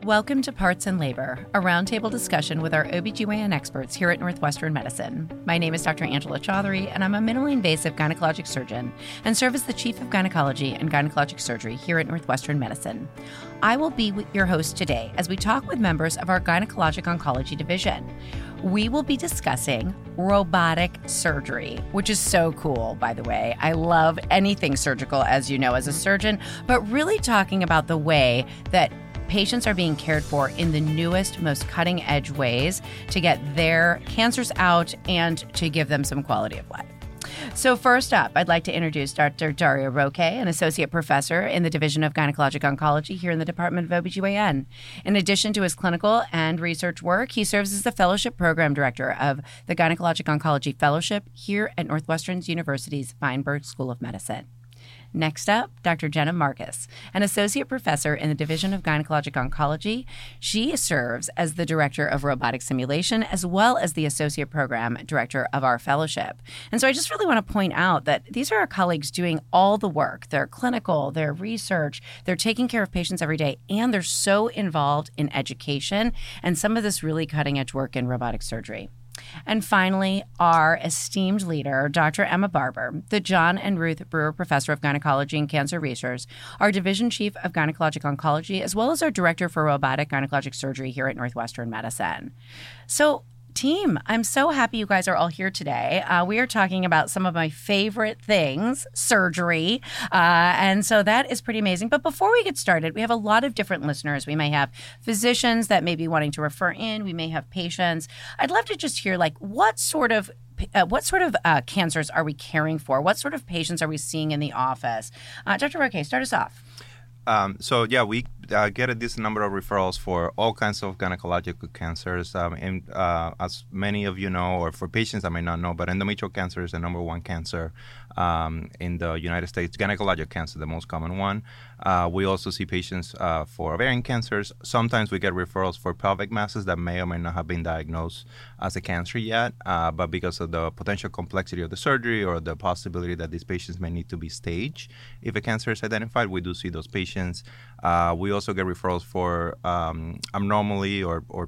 Welcome to Parts and Labor, a roundtable discussion with our OBGYN experts here at Northwestern Medicine. My name is Dr. Angela Chaudhary, and I'm a minimally invasive gynecologic surgeon and serve as the Chief of Gynecology and Gynecologic Surgery here at Northwestern Medicine. I will be your host today as we talk with members of our Gynecologic Oncology Division. We will be discussing robotic surgery, which is so cool, by the way. I love anything surgical, as you know, as a surgeon, but really talking about the way that patients are being cared for in the newest, most cutting-edge ways to get their cancers out and to give them some quality of life. So first up, I'd like to introduce Dr. Dario Roque, an associate professor in the Division of Gynecologic Oncology here in the Department of OBGYN. In addition to his clinical and research work, he serves as the fellowship program director of the Gynecologic Oncology Fellowship here at Northwestern University's Feinberg School of Medicine. Next up, Dr. Jenna Marcus, an associate professor in the Division of Gynecologic Oncology. She serves as the director of robotic simulation as well as the associate program director of our fellowship. And so I just really want to point out that these are our colleagues doing all the work. They're clinical, they're research, they're taking care of patients every day, and they're so involved in education and some of this really cutting-edge work in robotic surgery. And finally, our esteemed leader, Dr. Emma Barber, the John and Ruth Brewer Professor of Gynecology and Cancer Research, our Division Chief of Gynecologic Oncology, as well as our Director for Robotic Gynecologic Surgery here at Northwestern Medicine. So, team, I'm so happy you guys are all here today. We are talking about some of my favorite things, surgery, and so that is pretty amazing. But before we get started, we have a lot of different listeners. We may have physicians that may be wanting to refer in. We may have patients. I'd love to just hear, like, what sort of cancers are we caring for? What sort of patients are we seeing in the office? Dr. Roque, start us off. We get a decent number of referrals for all kinds of gynecological cancers. As many of you know, or for patients that may not know, but endometrial cancer is the number one cancer in the United States. Gynecologic cancer, the most common one. We also see patients for ovarian cancers. Sometimes we get referrals for pelvic masses that may or may not have been diagnosed as a cancer yet, but because of the potential complexity of the surgery or the possibility that these patients may need to be staged if a cancer is identified, we do see those patients. We also get referrals for abnormally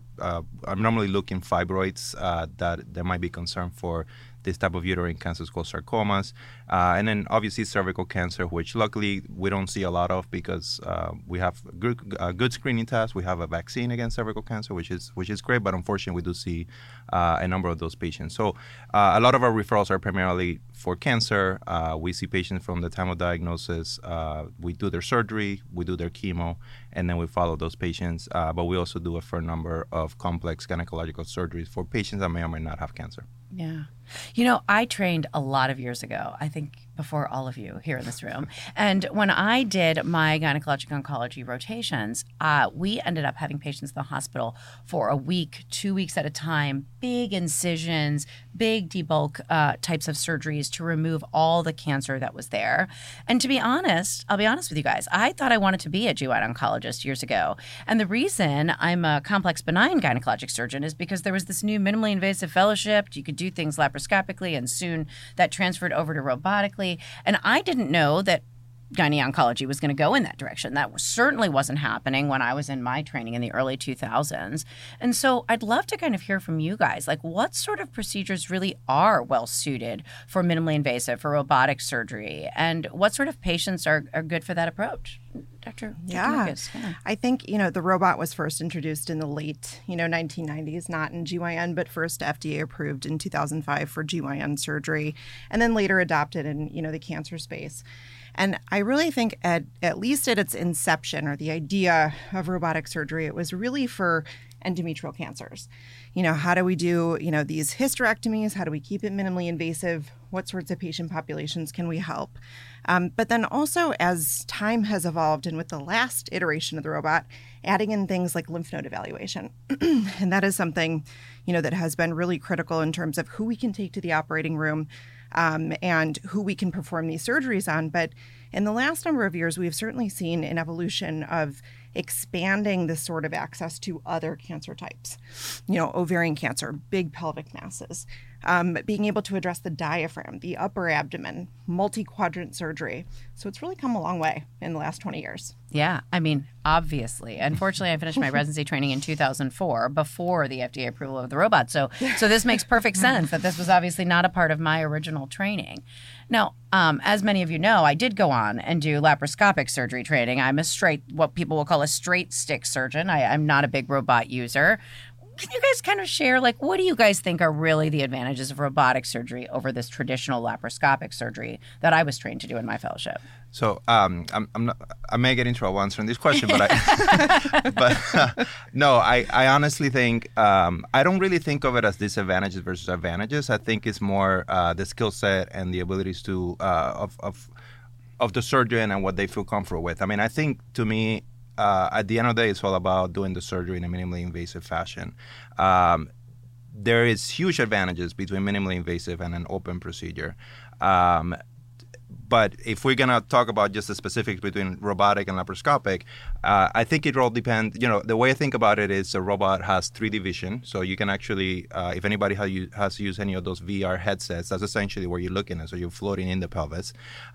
looking fibroids that might be concerned for this type of uterine cancers called sarcomas. And then obviously cervical cancer, which luckily we don't see a lot of because we have good screening tests. We have a vaccine against cervical cancer, which is great, but unfortunately we do see a number of those patients. So a lot of our referrals are primarily for cancer. We see patients from the time of diagnosis. We do their surgery, we do their chemo, and then we follow those patients. But we also do a fair number of complex gynecological surgeries for patients that may or may not have cancer. Yeah. You know, I trained a lot of years ago, I think before all of you here in this room. And when I did my gynecologic oncology rotations, we ended up having patients in the hospital for a week, 2 weeks at a time, big incisions, big debulk types of surgeries to remove all the cancer that was there. And to be honest, I'll be honest with you guys, I thought I wanted to be a GYN oncologist years ago. And the reason I'm a complex benign gynecologic surgeon is because there was this new minimally invasive fellowship. You could do things laparoscopically, and soon that transferred over to robotically. And I didn't know that gynae oncology was going to go in that direction. That certainly wasn't happening when I was in my training in the early 2000s. And so I'd love to kind of hear from you guys, like what sort of procedures really are well suited for minimally invasive, for robotic surgery, and what sort of patients are good for that approach? Dr. Marcus. Yeah. I think, the robot was first introduced in the late, 1990s, not in GYN, but first FDA approved in 2005 for GYN surgery, and then later adopted in, the cancer space. And I really think at least at its inception, or the idea of robotic surgery, it was really for endometrial cancers. How do we do, these hysterectomies? How do we keep it minimally invasive? What sorts of patient populations can we help? But then also as time has evolved, and with the last iteration of the robot, adding in things like lymph node evaluation. And that is something, that has been really critical in terms of who we can take to the operating room, and who we can perform these surgeries on. But in the last number of years, we've certainly seen an evolution of expanding this sort of access to other cancer types. Ovarian cancer, big pelvic masses, being able to address the diaphragm, the upper abdomen, multi-quadrant surgery. So it's really come a long way in the last 20 years. Yeah, I mean, obviously. Unfortunately, I finished my residency training in 2004 before the FDA approval of the robot. So this makes perfect sense that this was obviously not a part of my original training. Now, as many of you know, I did go on and do laparoscopic surgery training. I'm what people will call a straight stick surgeon. I'm not a big robot user. Can you guys kind of share, like, what do you guys think are really the advantages of robotic surgery over this traditional laparoscopic surgery that I was trained to do in my fellowship? So I may get in trouble answering this question, but I honestly think I don't really think of it as disadvantages versus advantages. I think it's more the skill set and the abilities to of the surgeon and what they feel comfortable with. I mean, I think to me, at the end of the day, it's all about doing the surgery in a minimally invasive fashion. There is huge advantages between minimally invasive and an open procedure. But if we're going to talk about just the specifics between robotic and laparoscopic, I think it all depends. The way I think about it is a robot has 3D vision. So you can actually, if anybody has used any of those VR headsets, that's essentially where you're looking at. So you're floating in the pelvis.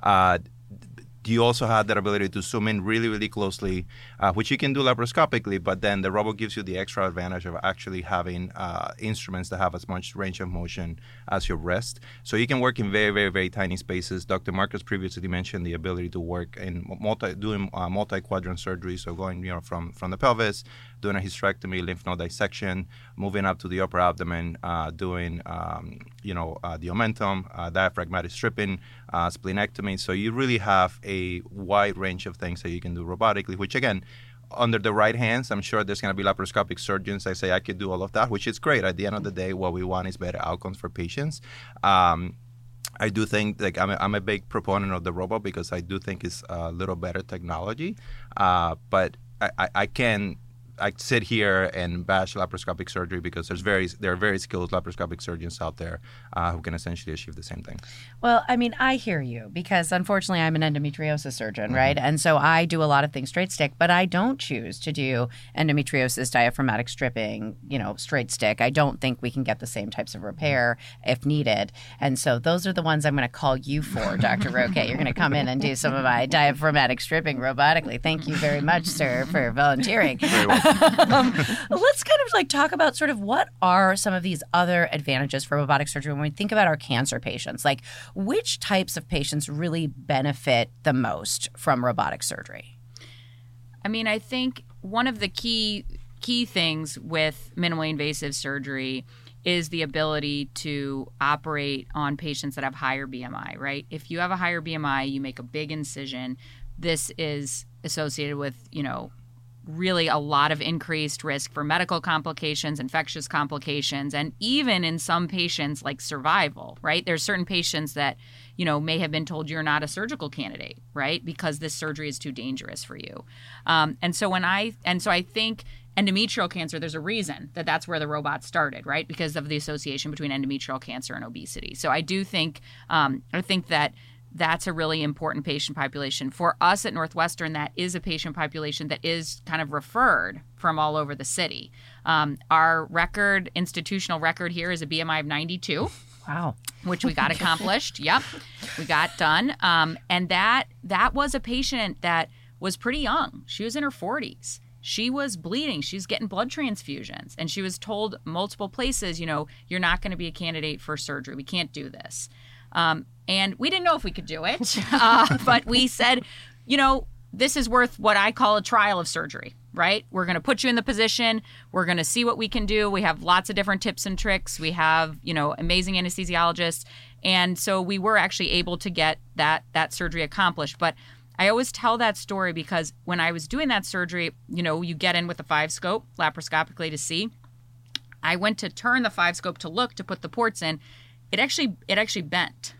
You also have that ability to zoom in really, really closely, which you can do laparoscopically, but then the robot gives you the extra advantage of actually having instruments that have as much range of motion as your wrist. So you can work in very, very, very tiny spaces. Dr. Marcus previously mentioned the ability to work in multi-quadrant surgery, so going from the pelvis, doing a hysterectomy, lymph node dissection, moving up to the upper abdomen, doing the omentum, diaphragmatic stripping, splenectomy. So you really have a wide range of things that you can do robotically, which again, under the right hands, I'm sure there's going to be laparoscopic surgeons that say I could do all of that, which is great. At the end of the day, what we want is better outcomes for patients. I do think I'm a big proponent of the robot because I do think it's a little better technology, but I sit here and bash laparoscopic surgery because there are very skilled laparoscopic surgeons out there who can essentially achieve the same thing. Well, I mean, I hear you because unfortunately I'm an endometriosis surgeon, right? And so I do a lot of things straight stick, but I don't choose to do endometriosis, diaphragmatic stripping, straight stick. I don't think we can get the same types of repair if needed. And so those are the ones I'm going to call you for, Dr. Roque. You're going to come in and do some of my diaphragmatic stripping robotically. Thank you very much, sir, for volunteering. Very well. Let's kind of talk about sort of what are some of these other advantages for robotic surgery when we think about our cancer patients. Like, which types of patients really benefit the most from robotic surgery? I mean, I think one of the key things with minimally invasive surgery is the ability to operate on patients that have higher BMI, right? If you have a higher BMI, you make a big incision. This is associated with, really a lot of increased risk for medical complications, infectious complications, and even in some patients like survival, right? There's certain patients that, may have been told you're not a surgical candidate, right? Because this surgery is too dangerous for you. And so I think endometrial cancer, there's a reason that's where the robot started, right? Because of the association between endometrial cancer and obesity. So I do think, that that's a really important patient population. For us at Northwestern, that is a patient population that is kind of referred from all over the city. Our institutional record here is a BMI of 92. Wow. Which we got accomplished. Yep. We got done. And that was a patient that was pretty young. She was in her 40s. She was bleeding. She was getting blood transfusions. And she was told multiple places, you're not going to be a candidate for surgery. We can't do this. And we didn't know if we could do it, but we said, this is worth what I call a trial of surgery, right? We're going to put you in the position. We're going to see what we can do. We have lots of different tips and tricks. We have, amazing anesthesiologists. And so we were actually able to get that surgery accomplished. But I always tell that story because when I was doing that surgery, you get in with a 5-scope laparoscopically to see. I went to turn the 5-scope to look to put the ports in. It actually bent.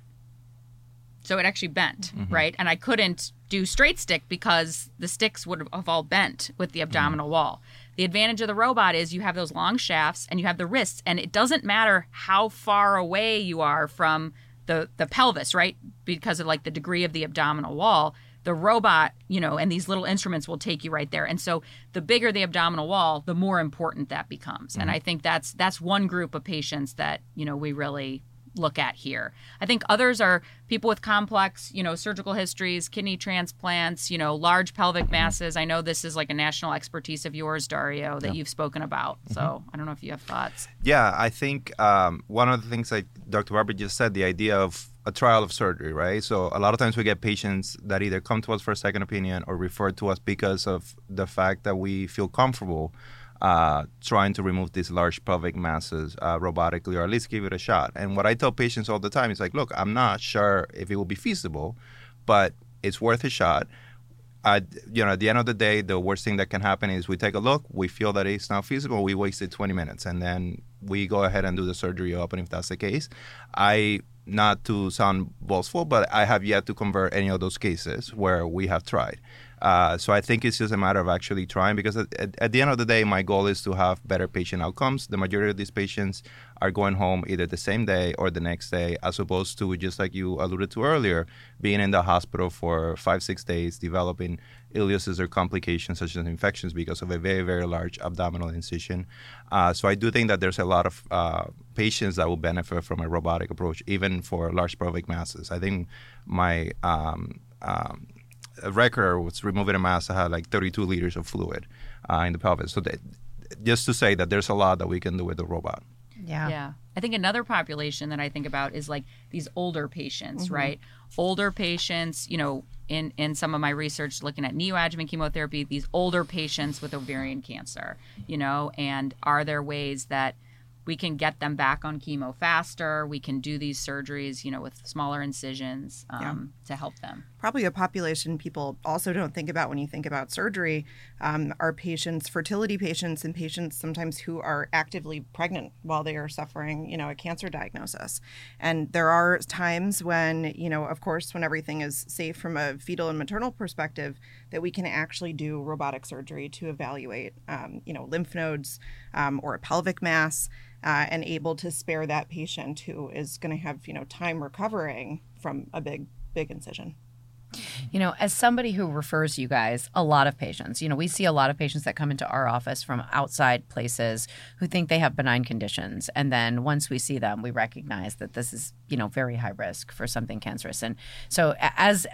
So it actually bent, right? And I couldn't do straight stick because the sticks would have all bent with the abdominal wall. The advantage of the robot is you have those long shafts and you have the wrists, and it doesn't matter how far away you are from the pelvis, right? Because of the degree of the abdominal wall. The robot, and these little instruments will take you right there. And so the bigger the abdominal wall, the more important that becomes. And I think that's one group of patients that, we really look at here. I think others are people with complex, surgical histories, kidney transplants, large pelvic masses. I know this is like a national expertise of yours, Dario, that you've spoken about. So I don't know if you have thoughts. Yeah, I think one of the things like Dr. Barber just said, the idea of a trial of surgery, right? So a lot of times we get patients that either come to us for a second opinion or refer to us because of the fact that we feel comfortable trying to remove these large pelvic masses robotically, or at least give it a shot. And what I tell patients all the time is like, look, I'm not sure if it will be feasible, but it's worth a shot. At the end of the day, the worst thing that can happen is we take a look, we feel that it's not feasible, we wasted 20 minutes, and then we go ahead and do the surgery open if that's the case. Not to sound boastful, but I have yet to convert any of those cases where we have tried. So I think it's just a matter of actually trying, because at the end of the day, my goal is to have better patient outcomes. The majority of these patients are going home either the same day or the next day, as opposed to, just like you alluded to earlier, being in the hospital for 5-6 days, developing ileocysts or complications such as infections because of a very, very large abdominal incision. So I do think that there's a lot of patients that will benefit from a robotic approach, even for large pelvic masses. I think my record was removing a mass that had like 32 liters of fluid in the pelvis. So just to say that there's a lot that we can do with the robot. Yeah. I think another population that I think about is like these older patients, right? Older patients, in some of my research looking at neoadjuvant chemotherapy, these older patients with ovarian cancer, and are there ways that we can get them back on chemo faster? We can do these surgeries, with smaller incisions to help them. Probably a population people also don't think about when you think about surgery are patients, fertility patients, and patients sometimes who are actively pregnant while they are suffering, a cancer diagnosis. And there are times when, of course, when everything is safe from a fetal and maternal perspective, that we can actually do robotic surgery to evaluate, lymph nodes or a pelvic mass. And able to spare that patient who is going to have, time recovering from a big incision. As somebody who refers you guys a lot of patients, we see a lot of patients that come into our office from outside places who think they have benign conditions. And then once we see them, we recognize that this is, very high risk for something cancerous. And so as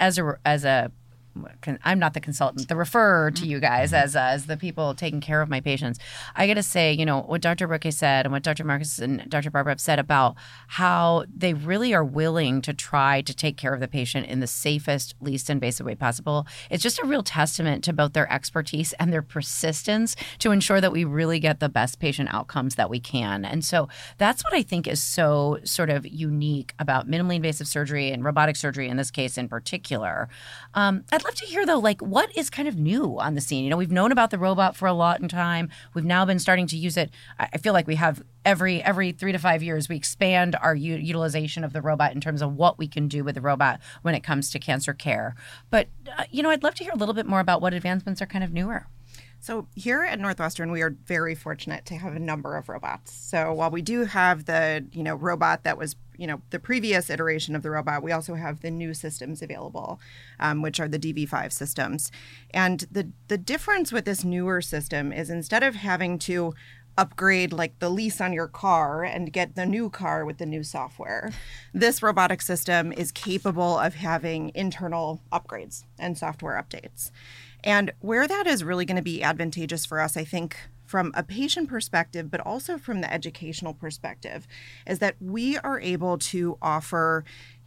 a I'm not the consultant, the referrer to you guys as the people taking care of my patients. I got to say, what Dr. Roque said and what Dr. Marcus and Dr. Barber have said about how they really are willing to try to take care of the patient in the safest, least invasive way possible. It's just a real testament to both their expertise and their persistence to ensure that we really get the best patient outcomes that we can. And so that's what I think is so sort of unique about minimally invasive surgery and robotic surgery in this case in particular. I'd love to hear, though, what is kind of new on the scene? We've known about the robot for a long time. We've now been starting to use it. I feel like we have every 3 to 5 years, we expand our utilization of the robot in terms of what we can do with the robot when it comes to cancer care. But, I'd love to hear a little bit more about what advancements are kind of newer. So here at Northwestern, we are very fortunate to have a number of robots. So while we do have the, robot that was, the previous iteration of the robot, we also have the new systems available, which are the DV5 systems. And the difference with this newer system is instead of having to upgrade like the lease on your car and get the new car with the new software, this robotic system is capable of having internal upgrades and software updates. And where that is really going to be advantageous for us, I think, from a patient perspective, but also from the educational perspective, is that we are able to offer,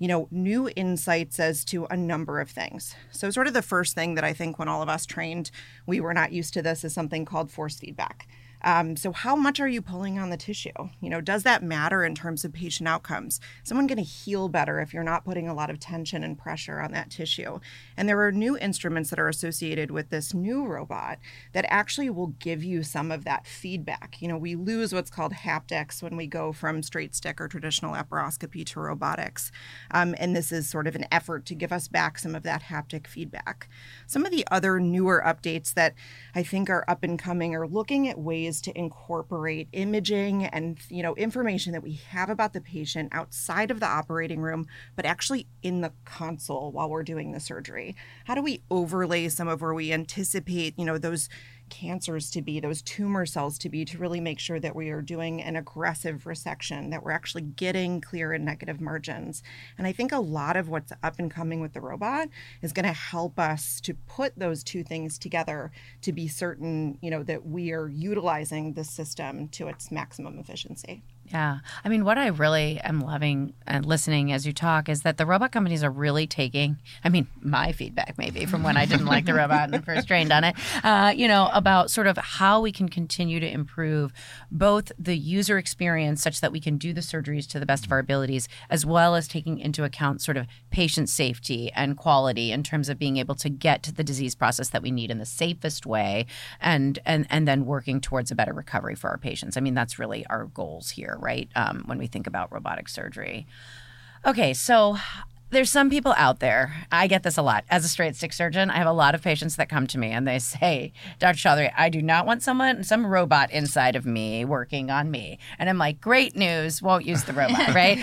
new insights as to a number of things. So sort of the first thing that I think when all of us trained, we were not used to this is something called force feedback. So how much are you pulling on the tissue? Does that matter in terms of patient outcomes? Is someone going to heal better if you're not putting a lot of tension and pressure on that tissue? And there are new instruments that are associated with this new robot that actually will give you some of that feedback. We lose what's called haptics when we go from straight stick or traditional laparoscopy to robotics. And this is sort of an effort to give us back some of that haptic feedback. Some of the other newer updates that I think are up and coming are looking at ways ways to incorporate imaging and, information that we have about the patient outside of the operating room, but actually in the console while we're doing the surgery? How do we overlay some of where we anticipate, those cancers to be, those tumor cells to be, to really make sure that we are doing an aggressive resection, that we're actually getting clear and negative margins? And I think a lot of what's up and coming with the robot is going to help us to put those two things together to be certain, that we are utilizing the system to its maximum efficiency. Yeah. I mean, what I really am loving and listening as you talk is that the robot companies are really taking, my feedback maybe from when I didn't like the robot and first trained on it, about sort of how we can continue to improve both the user experience such that we can do the surgeries to the best of our abilities, as well as taking into account sort of patient safety and quality in terms of being able to get to the disease process that we need in the safest way, and then working towards a better recovery for our patients. I mean, that's really our goals here, right? When we think about robotic surgery. Okay, so there's some people out there, I get this a lot. As a straight stick surgeon, I have a lot of patients that come to me and they say, Dr. Chaudhary, I do not want some robot inside of me working on me. And I'm like, great news, won't use the robot, right?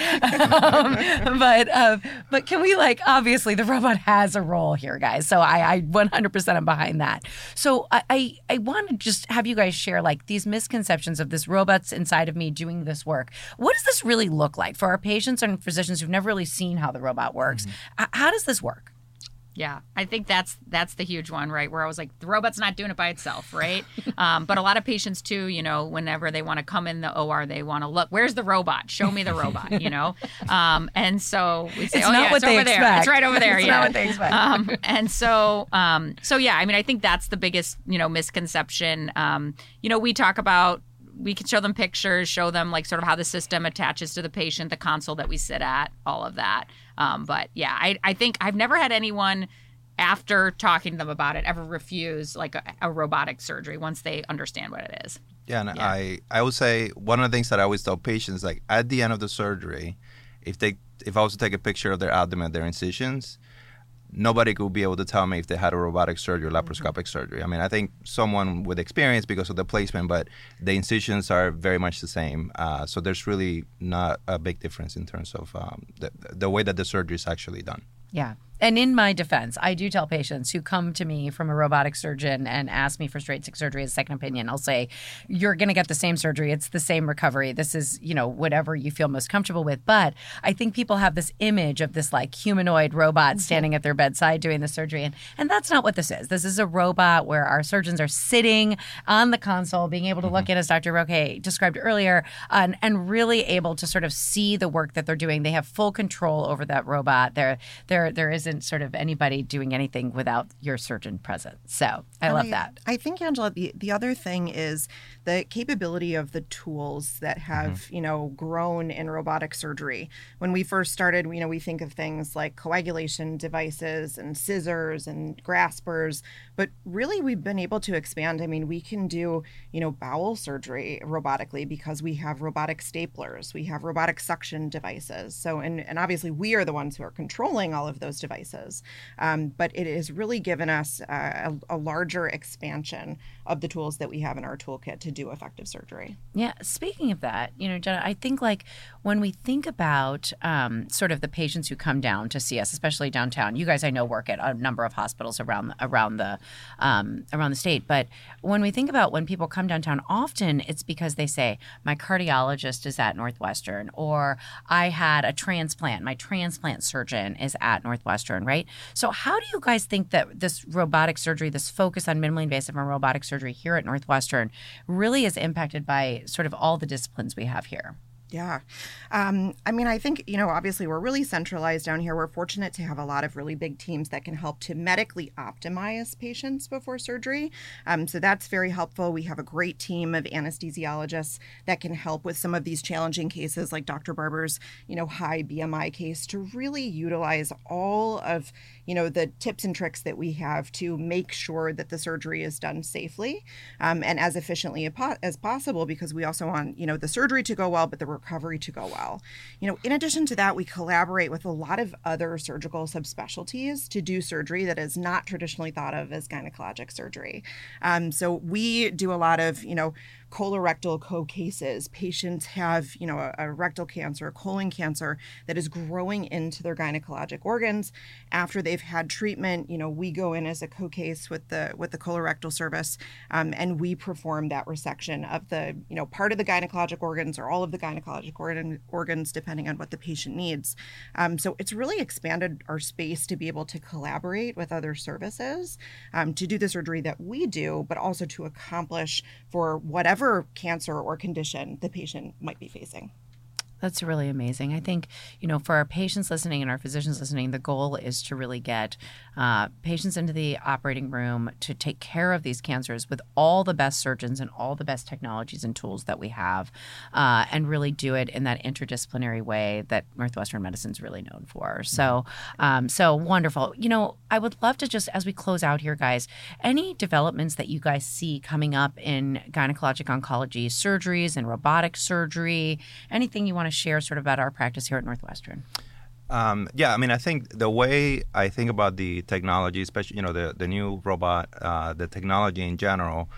But can we, obviously the robot has a role here, guys. So I 100% am behind that. So I want to just have you guys share these misconceptions of this robot's inside of me doing this work. What does this really look like for our patients and physicians who've never really seen how the robot works? How does this work? Yeah, I think that's the huge one, right? Where I was like, the robot's not doing it by itself, right? But a lot of patients too, whenever they want to come in the OR, they want to look, where's the robot? Show me the robot, And so we say, it's over there. It's right over there. It's not what they expect. I think that's the biggest, misconception. We talk about, we can show them pictures, show them sort of how the system attaches to the patient, the console that we sit at, all of that. I think I've never had anyone, after talking to them about it, ever refuse a robotic surgery once they understand what it is. Yeah, and yeah. I would say one of the things that I always tell patients, at the end of the surgery, if I was to take a picture of their abdomen, their incisions, nobody could be able to tell me if they had a robotic surgery or laparoscopic surgery. I think someone with experience because of the placement, but the incisions are very much the same. So there's really not a big difference in terms of the way that the surgery is actually done. Yeah. And in my defense, I do tell patients who come to me from a robotic surgeon and ask me for straight stick surgery as a second opinion, I'll say, you're going to get the same surgery. It's the same recovery. This is, whatever you feel most comfortable with. But I think people have this image of this humanoid robot standing at their bedside doing the surgery. And that's not what this is. This is a robot where our surgeons are sitting on the console, being able to look at, as Dr. Roque described earlier, and really able to sort of see the work that they're doing. They have full control over that robot. There isn't sort of anybody doing anything without your surgeon present. So I love that. I think, Angela, the other thing is the capability of the tools that have, grown in robotic surgery. When we first started, we think of things like coagulation devices and scissors and graspers, but really we've been able to expand. We can do, bowel surgery robotically because we have robotic staplers, we have robotic suction devices. So, and obviously we are the ones who are controlling all of those devices. But it has really given us a larger expansion of the tools that we have in our toolkit to do effective surgery. Yeah. Speaking of that, Jenna, I think when we think about sort of the patients who come down to see us, especially downtown, you guys I know work at a number of hospitals around the state. But when we think about when people come downtown, often it's because they say, my cardiologist is at Northwestern, or I had a transplant. My transplant surgeon is at Northwestern, right? So how do you guys think that this robotic surgery, this focus on minimally invasive and robotic surgery here at Northwestern really is impacted by sort of all the disciplines we have here? Yeah. I think, obviously we're really centralized down here. We're fortunate to have a lot of really big teams that can help to medically optimize patients before surgery. So that's very helpful. We have a great team of anesthesiologists that can help with some of these challenging cases like Dr. Barber's, high BMI case, to really utilize all of, the tips and tricks that we have to make sure that the surgery is done safely and as efficiently as possible, because we also want, the surgery to go well, but the recovery to go well. In addition to that, we collaborate with a lot of other surgical subspecialties to do surgery that is not traditionally thought of as gynecologic surgery. So we do a lot of, colorectal co-cases. Patients have, a rectal cancer, a colon cancer that is growing into their gynecologic organs. After they've had treatment, we go in as a co-case with the colorectal service, and we perform that resection of the, part of the gynecologic organs or all of the gynecologic organs, depending on what the patient needs. So it's really expanded our space to be able to collaborate with other services to do the surgery that we do, but also to accomplish for whatever cancer or condition the patient might be facing. That's really amazing. I think, for our patients listening and our physicians listening, the goal is to really get patients into the operating room to take care of these cancers with all the best surgeons and all the best technologies and tools that we have, and really do it in that interdisciplinary way that Northwestern Medicine is really known for. So, so wonderful. I would love to just, as we close out here, guys, any developments that you guys see coming up in gynecologic oncology surgeries and robotic surgery, anything you want to share sort of about our practice here at Northwestern? I think the way I think about the technology, especially, the new robot, the technology in general,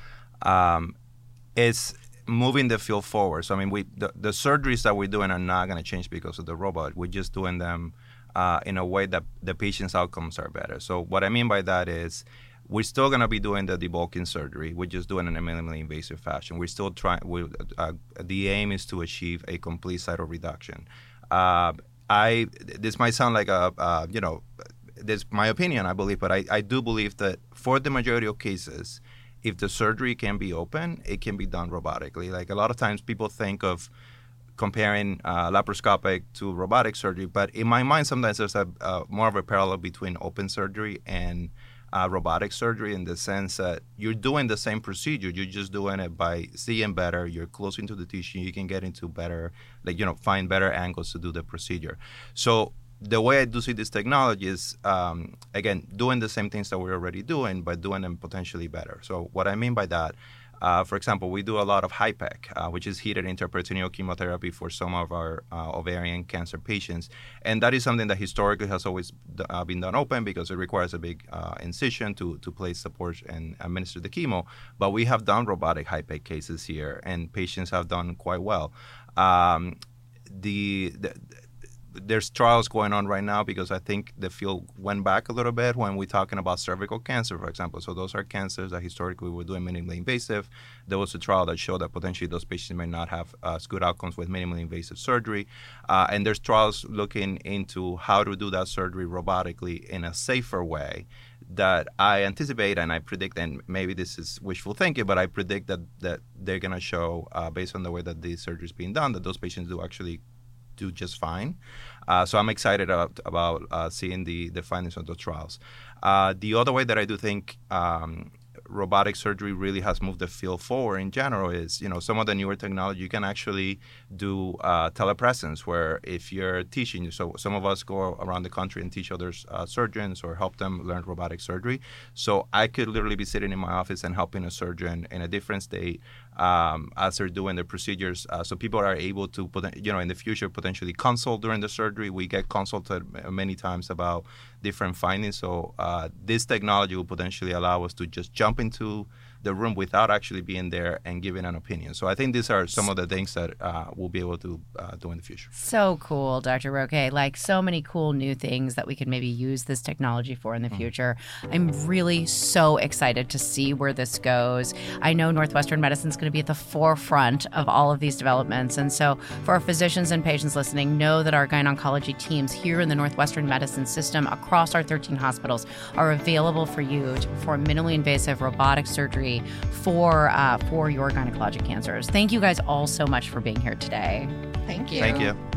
is moving the field forward. So, the surgeries that we're doing are not going to change because of the robot. We're just doing them in a way that the patient's outcomes are better. So what I mean by that is we're still going to be doing the debulking surgery. We're just doing it in a minimally invasive fashion. We're still trying. The aim is to achieve a complete cytoreduction. This might sound like this is my opinion, I believe, but I do believe that for the majority of cases, if the surgery can be open, it can be done robotically. Like a lot of times people think of comparing laparoscopic to robotic surgery, but in my mind, sometimes there's more of a parallel between open surgery and robotic surgery, in the sense that you're doing the same procedure. You're just doing it by seeing better. You're closer to the tissue. You can get into better, find better angles to do the procedure. So the way I do see this technology is, again, doing the same things that we're already doing, but doing them potentially better. So what I mean by that, for example, we do a lot of HIPEC, which is heated intraperitoneal chemotherapy for some of our ovarian cancer patients. And that is something that historically has always been done open because it requires a big incision to place support and administer the chemo. But we have done robotic HIPEC cases here, and patients have done quite well. There's trials going on right now because I think the field went back a little bit when we're talking about cervical cancer, for example. So those are cancers that historically we were doing minimally invasive. There was a trial that showed that potentially those patients may not have as good outcomes with minimally invasive surgery. And there's trials looking into how to do that surgery robotically in a safer way that I anticipate and I predict, and maybe this is wishful thinking, but I predict that they're going to show, based on the way that the surgery is being done, that those patients do actually do just fine. So I'm excited about seeing the findings of those trials. The other way that I do think robotic surgery really has moved the field forward in general is, some of the newer technology, you can actually do telepresence, where if you're teaching, so some of us go around the country and teach others surgeons or help them learn robotic surgery. So I could literally be sitting in my office and helping a surgeon in a different state as they're doing their procedures. So people are able to, in the future, potentially consult during the surgery. We get consulted many times about different findings. So this technology will potentially allow us to just jump into the room without actually being there and giving an opinion. So I think these are some of the things that we'll be able to do in the future. So cool, Dr. Roque. Like so many cool new things that we could maybe use this technology for in the future. I'm really so excited to see where this goes. I know Northwestern Medicine is going to be at the forefront of all of these developments. And so for our physicians and patients listening, know that our gyn-oncology teams here in the Northwestern Medicine system across our 13 hospitals are available for you to perform minimally invasive robotic surgery for your gynecologic cancers. Thank you guys all so much for being here today. Thank you. Thank you.